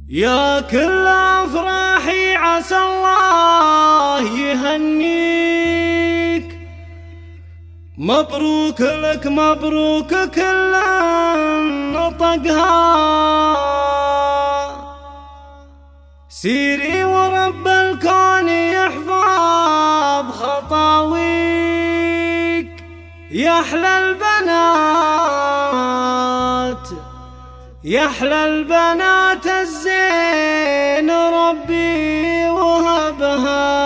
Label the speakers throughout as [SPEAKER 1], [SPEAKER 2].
[SPEAKER 1] يا كل أفراحي عسى الله يهنيك، مبروك لك مبروك كل نطقها. سيري ورب الكون يحفظ خطاويك، يا أحلى البنات يا أحلى البنات الزين ربي وهبها.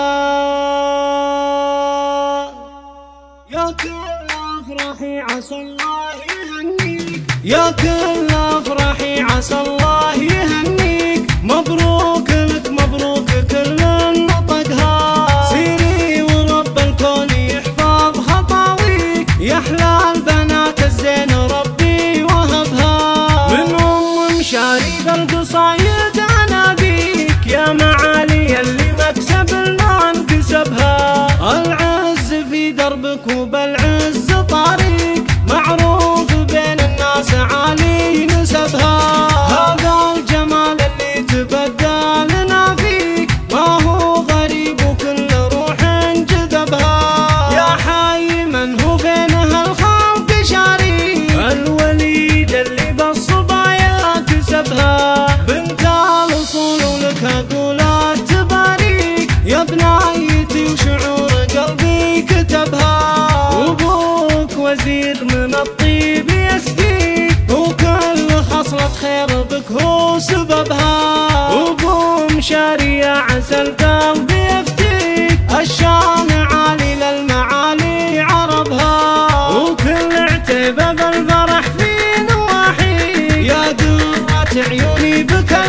[SPEAKER 1] يا كل أفراحي عسى الله يهنيك، يا كل أفراحي عسى الله يهنيك، مبروك لك مبروك كل نطقها. سيري ورب الكون يحفظ خطاويك، يا أحلى البنات الزين ربي وهبها. شاريد القصايد اناديك، يا معالي اللي مكسب ما انكسبها. العز في دربك وبالعز طريق، معروف بين الناس عالي نسبها. هذا الجمال اللي تبدى لنا فيك، ما هو غريب وكل روح جذبها. يا حي من هو بين هالخلق شريك، الوليد اللي بالصبايا كسبها. بنت الأصول ولك أقولات تباريك، يا بنايتي وشعور قلبي كتبها. وابوك وزير من الطيب يسقيك، وكل خصلة خير بك هو سببها. وابو مشاري يا عسى القلب يفتيك، الشام عالي للمعالي عربها. وكل عتيبة بالفرح في نواحيك، يا عيوني بك